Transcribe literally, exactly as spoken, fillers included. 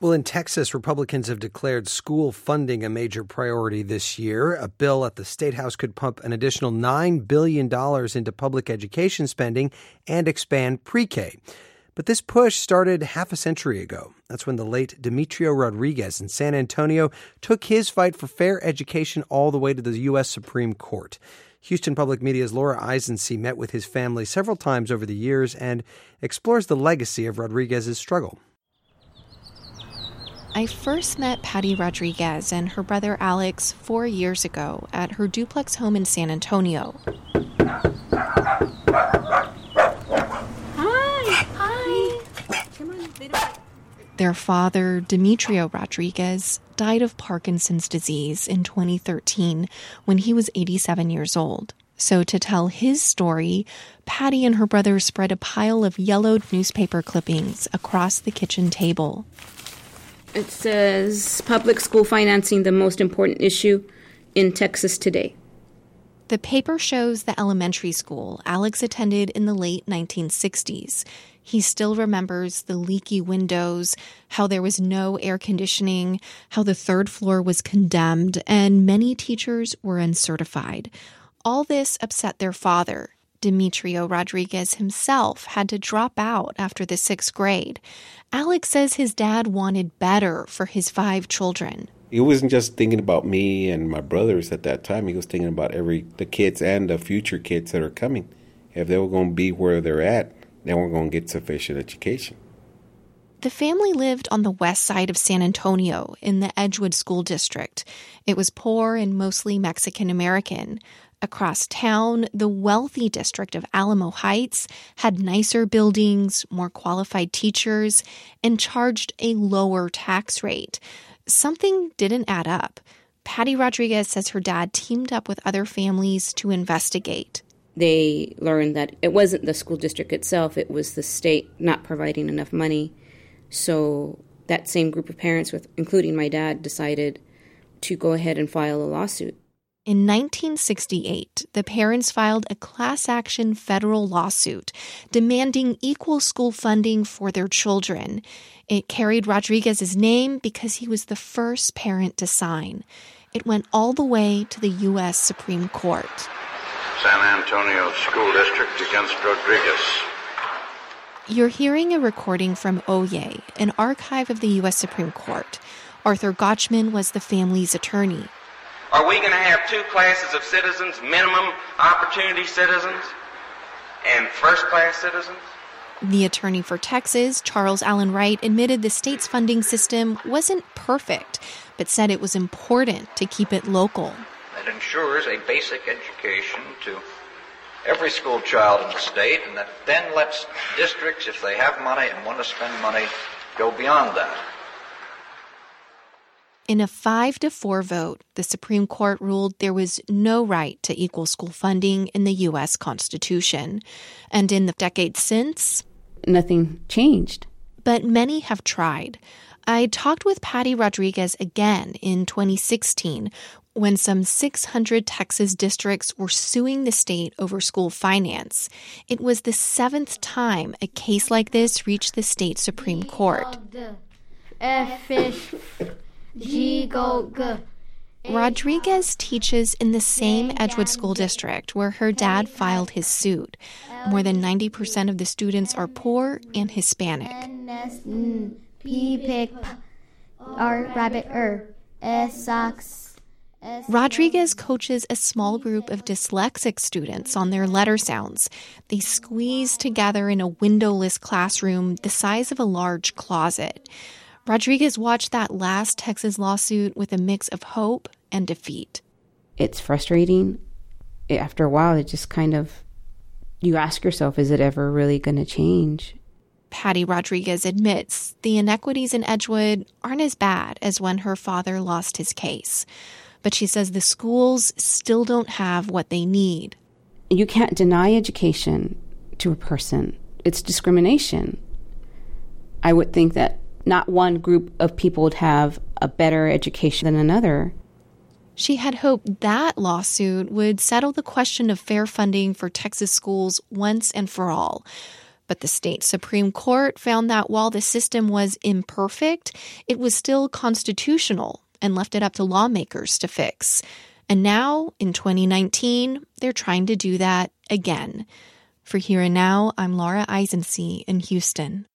Well, in Texas, Republicans have declared school funding a major priority this year. A bill at the State House could pump an additional nine billion dollars into public education spending and expand pre-K. But this push started half a century ago. That's when the late Demetrio Rodriguez in San Antonio took his fight for fair education all the way to the U S Supreme Court. Houston Public Media's Laura Eisensee met with his family several times over the years and explores the legacy of Rodriguez's struggle. I first met Patty Rodriguez and her brother Alex four years ago at her duplex home in San Antonio. Hi. Hi. Come on. Their father, Demetrio Rodriguez, died of Parkinson's disease in twenty thirteen when he was eighty-seven years old. So to tell his story, Patty and her brother spread a pile of yellowed newspaper clippings across the kitchen table. It says, public school financing, the most important issue in Texas today. The paper shows the elementary school Alex attended in the late nineteen sixties. He still remembers the leaky windows, how there was no air conditioning, how the third floor was condemned, and many teachers were uncertified. All this upset their father. Demetrio Rodriguez himself had to drop out after the sixth grade. Alex says his dad wanted better for his five children. He wasn't just thinking about me and my brothers at that time. He was thinking about every the kids and the future kids that are coming. If they were going to be where they're at, they weren't going to get sufficient education. The family lived on the west side of San Antonio in the Edgewood School District. It was poor and mostly Mexican-American. Across town, the wealthy district of Alamo Heights had nicer buildings, more qualified teachers, and charged a lower tax rate. Something didn't add up. Patty Rodriguez says her dad teamed up with other families to investigate. They learned that it wasn't the school district itself, it was the state not providing enough money. So that same group of parents, with including my dad, decided to go ahead and file a lawsuit. In nineteen sixty-eight, the parents filed a class-action federal lawsuit demanding equal school funding for their children. It carried Rodriguez's name because he was the first parent to sign. It went all the way to the U S Supreme Court. San Antonio School District against Rodriguez. You're hearing a recording from Oye, an archive of the U S Supreme Court. Arthur Gotchman was the family's attorney. Are we going to have two classes of citizens, minimum opportunity citizens and first-class citizens? The attorney for Texas, Charles Allen Wright, admitted the state's funding system wasn't perfect, but said it was important to keep it local. It ensures a basic education to every school child in the state, and that then lets districts, if they have money and want to spend money, go beyond that. In a five to four vote, the Supreme Court ruled there was no right to equal school funding in the U S Constitution. And in the decades since, nothing changed. But many have tried. I talked with Patty Rodriguez again in twenty sixteen when some six hundred Texas districts were suing the state over school finance. It was the seventh time a case like this reached the state Supreme Court. Rodriguez teaches in the same Edgewood School District where her dad filed his suit. More than ninety percent of the students are poor and Hispanic. Rodriguez coaches a small group of dyslexic students on their letter sounds. They squeeze together in a windowless classroom the size of a large closet. Rodriguez watched that last Texas lawsuit with a mix of hope and defeat. It's frustrating. After a while, it just kind of, you ask yourself, is it ever really going to change? Patty Rodriguez admits the inequities in Edgewood aren't as bad as when her father lost his case. But she says the schools still don't have what they need. You can't deny education to a person. It's discrimination. I would think that not one group of people would have a better education than another. She had hoped that lawsuit would settle the question of fair funding for Texas schools once and for all. But the state Supreme Court found that while the system was imperfect, it was still constitutional and left it up to lawmakers to fix. And now, in twenty nineteen, they're trying to do that again. For Here and Now, I'm Laura Eisensee in Houston.